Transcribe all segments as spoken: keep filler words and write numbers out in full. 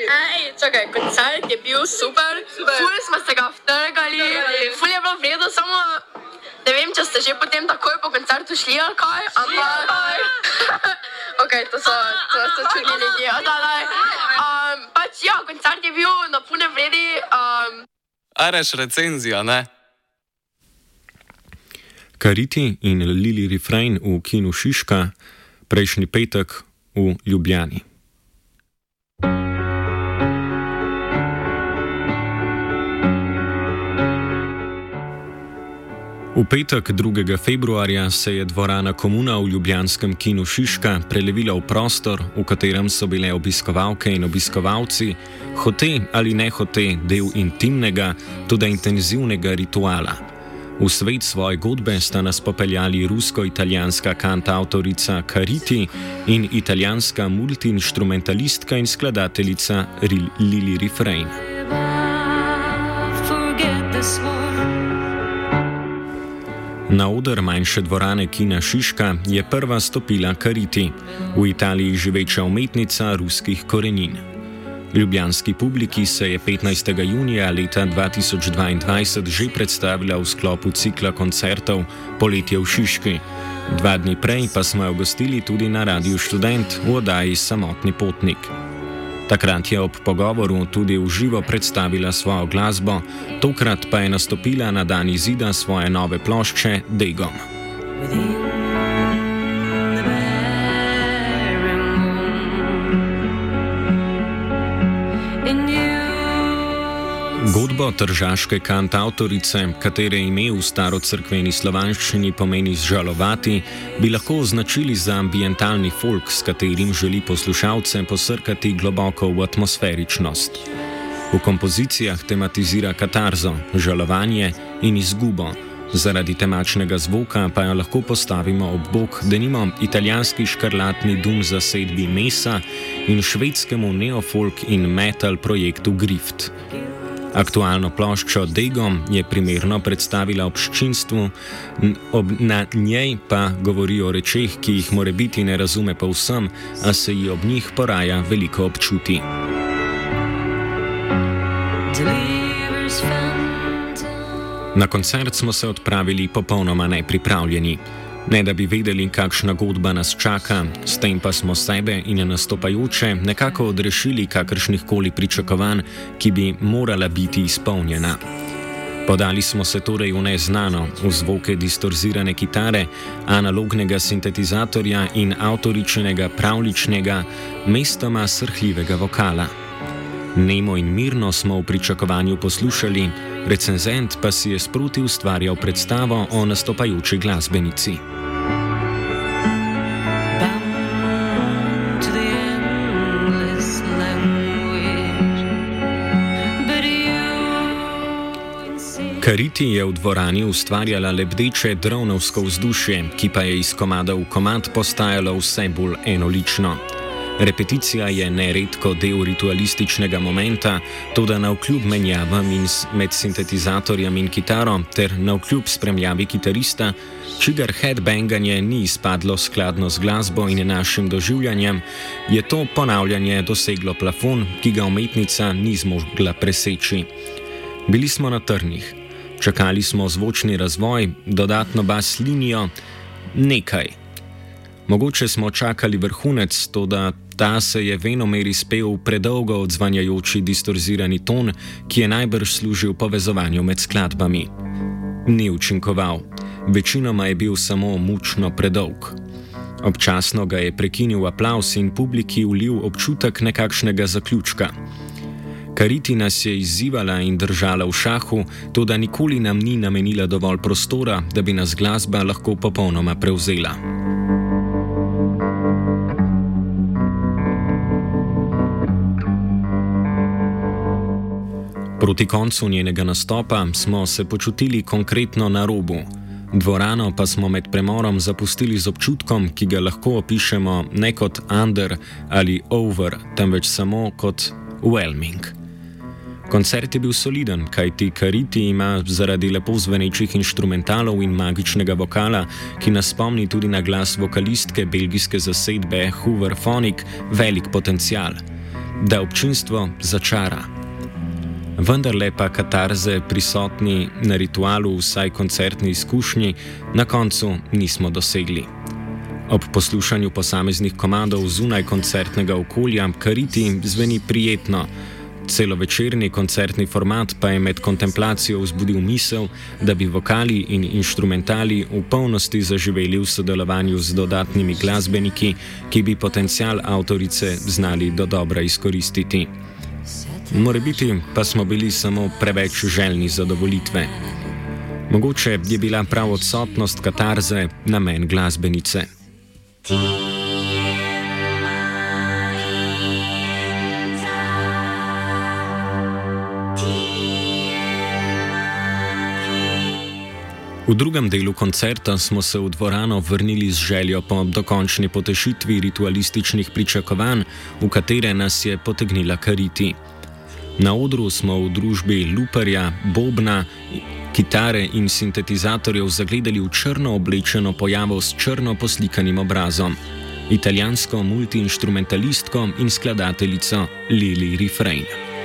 Ej, čakaj, koncert je bil super, ful smo se ga vtrgali, ful je bilo vredo, samo ne vem, če ste že potem takoj po koncertu šli ali kaj, ampak... Ok, to so, to so čudni ljudje, odalaj. Um, pač ja, koncert je bil na pune vredi. Um... Areš recenzija, ne? Kariti in Lili Refrain v kinu Šiška, prejšnji petek v Ljubljani. V petek drugega februarja se je dvorana Komuna v ljubljanskem kinu Šiška prelevila v prostor, v katerem so bile obiskovalke in obiskovalci hote ali nehote del intimnega, tudi intenzivnega rituala. V svet svoje godbe sta nas popeljali rusko-italijanska kantavtorica Kariti in italijanska multiinštrumentalistka in skladateljica Lili Refrain. Na oder manjše dvorane kina Šiška je prva stopila Kariti, v Italiji živeča umetnica ruskih korenin. Ljubljanski publiki se je petnajstega junija leta dva tisoč dvaindvajset že predstavila v sklopu cikla koncertov Poletje v Šiški. Dva dni prej pa smo jo gostili tudi na Radiu Študent v oddaji Samotni potnik. Takrat je ob pogovoru tudi v živo predstavila svojo glasbo, tokrat pa je nastopila na dan izida svoje nove plošče Degom. Godbo tržaške kantavtorice, katere ime v starocrkveni slovanščini pomeni zžalovati, bi lahko označili za ambientalni folk, s katerim želi poslušalce posrkati globoko v atmosferičnost. V kompozicijah tematizira katarzo, žalovanje in izgubo, zaradi temačnega zvoka pa jo lahko postavimo ob bok denimo italijanski škrlatni dum zasedbi Mesa in švedskemu neofolk in metal projektu Grift. Aktualno ploščo Degom je primerno predstavila občinstvu, ob na njej pa govori o rečeh, ki jih morebiti ne razume povsem, a se ji ob njih poraja veliko občuti. Na koncert smo se odpravili popolnoma nepripravljeni. Ne da bi vedeli, kakšna godba nas čaka, s tem pa smo sebe in nastopajoče nekako odrešili kakršnihkoli pričakovanj, ki bi morala biti izpolnjena. Podali smo se torej v neznano, v zvoke distorzirane kitare, analognega sintetizatorja in avtoričenega pravličnega, mestoma srhljivega vokala. Nemo in mirno smo v pričakovanju poslušali, recenzent pa si je sproti ustvarjal predstavo o nastopajoči glasbenici. Kariti je v dvorani ustvarjala lebdeče dronovsko vzdušje, ki pa je iz komada v komad postajalo vse bolj enolično. Repeticija je neredko del ritualističnega momenta, toda navkljub menjavam med sintetizatorjem in kitaro ter navkljub spremljavi kitarista, čigar headbanganje ni izpadlo skladno z glasbo in našim doživljanjem, je to ponavljanje doseglo plafon, ki ga umetnica ni zmogla preseči. Bili smo na trnih. Čakali smo zvočni razvoj, dodatno bas linijo, nekaj. Mogoče smo čakali vrhunec, toda ta se je venomer izpel predolgo odzvanjajoči distorzirani ton, ki je najbrž služil povezovanju med skladbami. Ni učinkoval, večinoma je bil samo mučno predolg. Občasno ga je prekinil aplavz in publiki vlil občutek nekakšnega zaključka. Kariti nas je izzivala in držala v šahu, toda nikoli nam ni namenila dovolj prostora, da bi nas glasba lahko popolnoma prevzela. Proti koncu njenega nastopa smo se počutili konkretno na robu. Dvorano pa smo med premorom zapustili z občutkom, ki ga lahko opišemo ne kot under ali over, temveč samo kot whelming. Koncert je bil soliden, kajti Kariti ima zaradi lepo zvenečih inštrumentalov in magičnega vokala, ki nas spomni tudi na glas vokalistke belgijske zasedbe Hoover Phonic, velik potencial. da občinstvo začara. Vendarle pa katarze prisotni na ritualu vsaj koncertni izkušnji na koncu nismo dosegli. Ob poslušanju posameznih komadov zunaj koncertnega okolja Kariti zveni prijetno. Celovečerni koncertni format pa je med kontemplacijo vzbudil misel, da bi vokali in inštrumentali v polnosti zaživeli v sodelovanju z dodatnimi glasbeniki, ki bi potencial avtorice znali dodobra izkoristiti. Morebiti pa smo bili samo preveč željni zadovolitve. Mogoče je bila prav odsotnost katarze namen glasbenice. V drugem delu koncerta smo se v dvorano vrnili z željo po dokončni potešitvi ritualističnih pričakovanj, v katere nas je potegnila Kariti. Na odru smo v družbi luparja, bobna, kitare in sintetizatorjev zagledali v črno oblečeno pojavo s črno poslikanim obrazom, italijansko multiinstrumentalistko in skladateljico Lili Refrain.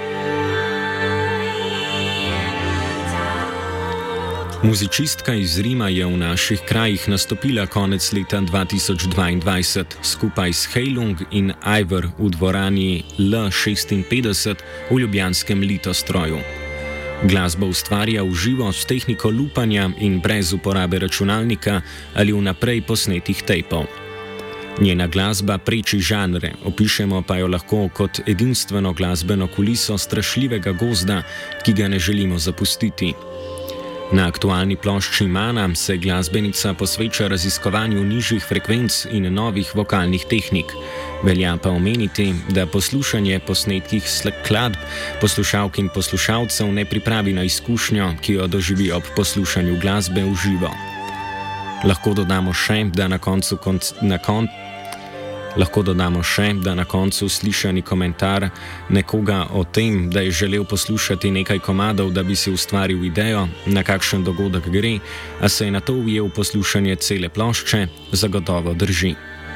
Muzičistka iz Rima je v naših krajih nastopila konec leta dva tisoč dvaindvajset skupaj s Heilung in Ivor v dvorani L šestinpetdeset v ljubljanskem Litostroju. Glasbo ustvarja v živo s tehniko lupanja in brez uporabe računalnika ali vnaprej posnetih tejpov. Njena glasba preči žanre, opišemo pa jo lahko kot edinstveno glasbeno kuliso strašljivega gozda, ki ga ne želimo zapustiti. Na aktualni plošči Mana se glasbenica posveča raziskovanju nižjih frekvenc in novih vokalnih tehnik. Velja pa omeniti, da poslušanje posnetkih skladb poslušalk in poslušalcev ne pripravi na izkušnjo, ki jo doživi ob poslušanju glasbe v živo. Lahko dodamo še, da na koncu konc na kon Lahko dodamo še, da na koncu slišani komentar nekoga o tem, da je želel poslušati nekaj komadov, da bi si ustvaril idejo, na kakšen dogodek gre, a se je na to ujel poslušanje cele plošče, zagotovo drži.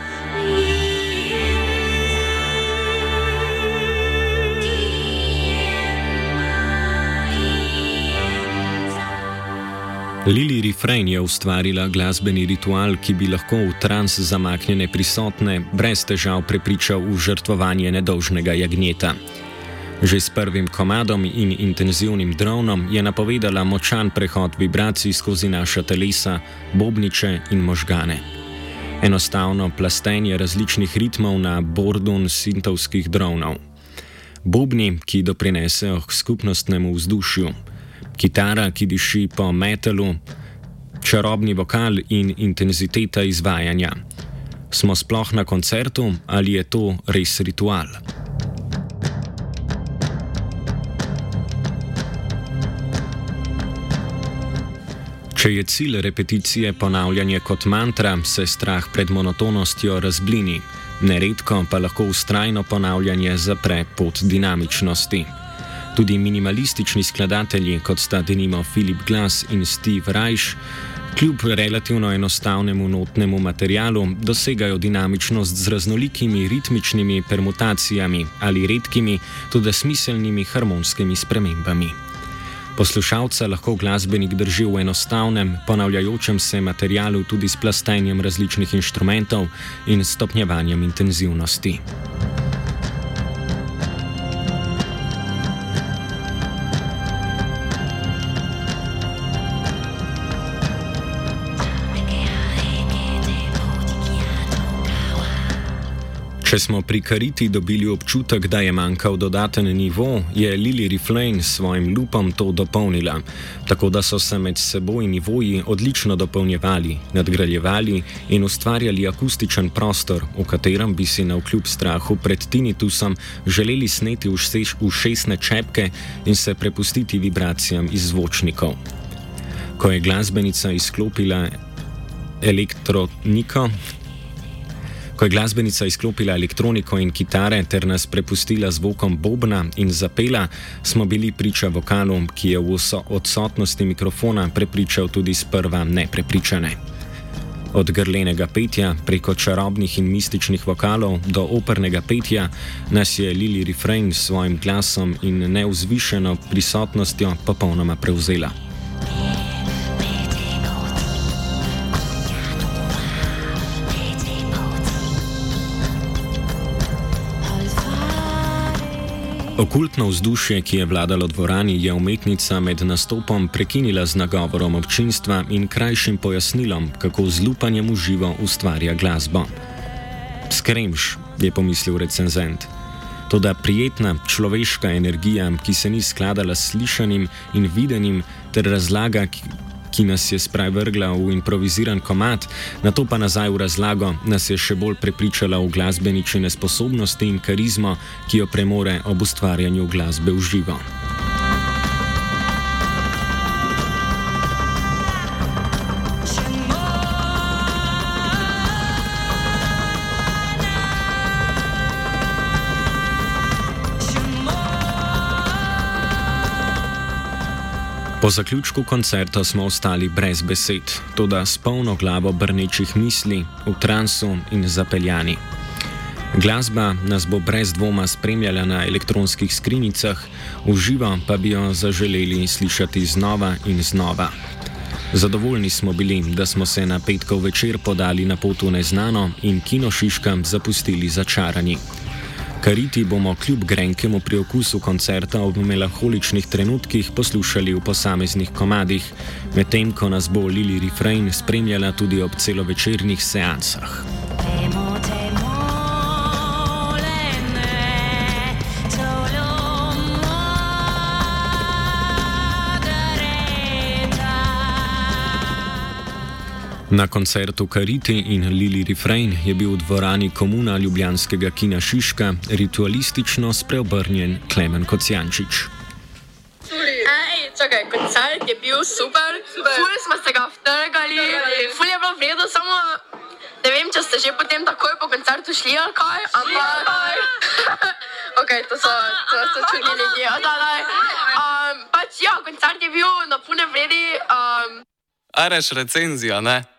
Lili Refrain je ustvarila glasbeni ritual, ki bi lahko v trans zamaknjene prisotne brez težav prepričal v žrtvovanje nedolžnega jagnjeta. Že s prvim komadom in intenzivnim dronom je napovedala močan prehod vibracij skozi naša telesa, bobniče in možgane. Enostavno plastenje različnih ritmov na bordun sintovskih dronov. Bobni, ki doprinesejo k skupnostnemu vzdušju. Kitara, ki diši po metalu, čarobni vokal in intenziteta izvajanja. Smo sploh na koncertu ali je to res ritual? Če je cilj repeticije ponavljanje kot mantra, se strah pred monotonostjo razblini, neredko pa lahko vztrajno ponavljanje zapre pot dinamičnosti. Tudi minimalistični skladatelji, kot sta denimo Philip Glass in Steve Reich, kljub relativno enostavnemu notnemu materialu, dosegajo dinamičnost z raznolikimi ritmičnimi permutacijami ali redkimi, tudi smiselnimi harmonskimi spremembami. Poslušalca lahko glasbenik drži v enostavnem, ponavljajočem se materialu tudi s plastenjem različnih inštrumentov in stopnjevanjem intenzivnosti. Če smo pri Kariti dobili občutek, da je manjkal dodaten nivo, je Lili Refrain s svojim lupom to dopolnila, tako da so se med seboj nivoji odlično dopolnjevali, nadgrajevali in ustvarjali akustičen prostor, v katerem bi si navkljub strahu pred tinitusom želeli sneti ušesne čepke in se prepustiti vibracijam iz zvočnikov. Ko je glasbenica izklopila elektroniko, Ko je glasbenica izklopila elektroniko in kitare ter nas prepustila zvokom bobna in zapela, smo bili priča vokalu, ki je v odsotnosti mikrofona prepričal tudi sprva neprepričane. Od grlenega petja preko čarobnih in mističnih vokalov do opernega petja nas je Lili Refrain s svojim glasom in nevzvišeno prisotnostjo popolnoma prevzela. Okultno vzdušje, ki je vladalo dvorani, je umetnica med nastopom prekinila z nagovorom občinstva in krajšim pojasnilom, kako z lupanjem v živo ustvarja glasbo. Skremš, je pomislil recenzent. Toda prijetna človeška energija, ki se ni skladala s slišanim in videnim, ter razlaga, ki ki nas je sprevrgla v improviziran komad, nato pa nazaj v razlago, nas je še bolj prepričala v glasbeničine sposobnosti in karizmo, ki jo premore ob ustvarjanju glasbe v živo. Po zaključku koncerta smo ostali brez besed, toda s polno glavo brnečih misli, v transu in zapeljani. Glasba nas bo brez dvoma spremljala na elektronskih skrinjicah, v živo pa bi jo zaželeli slišati znova in znova. Zadovoljni smo bili, da smo se na petkov večer podali na pot v neznano in Kino Šiška zapustili začarani. Kariti bomo kljub grenkemu priokusu koncerta ob melanholičnih trenutkih poslušali v posameznih komadih, medtem ko nas bo Lili Refrain spremljala tudi ob celovečernih seansah. Na koncertu Kariti in Lili Refrain je bil v dvorani Komuna ljubljanskega Kina Šiška ritualistično spreobrnjen Klemen Kocijančič. Ej, čakaj, koncert je bil super, ful smo se ga vtrgali, ful je bilo v redu, samo ne vem, če ste že potem takoj po koncertu šli ali kaj, ampak ok, to so, to so čudni ljudje, odalaj. Um, pač ja, koncert je bil na pune vredi. Um, Areš recenzijo, ne?